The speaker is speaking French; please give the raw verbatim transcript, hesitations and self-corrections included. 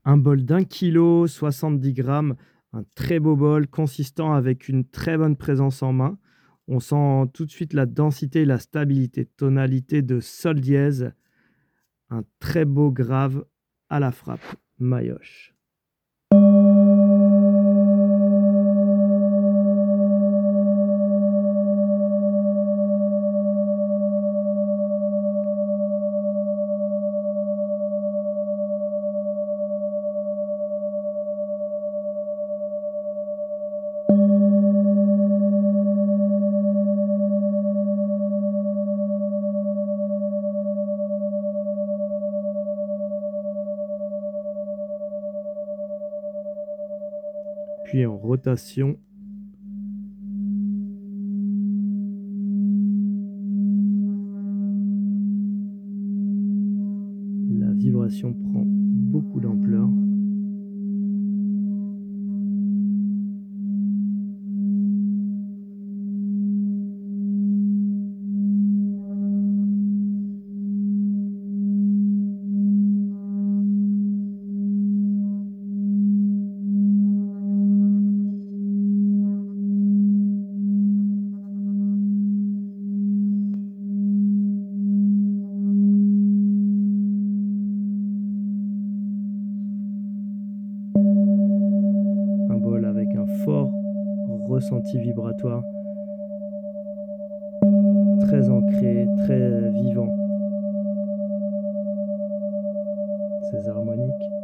Un bol d'un kilo, soixante-dix grammes, un très beau bol consistant avec une très bonne présence en main. On sent tout de suite la densité et la stabilité. Tonalité de sol dièse, un très beau grave à la frappe. Mayoche. Puis en rotation. La vibration prend beaucoup d'ampleur. Un bol avec un fort ressenti vibratoire, très ancré, très vivant. Ces harmoniques.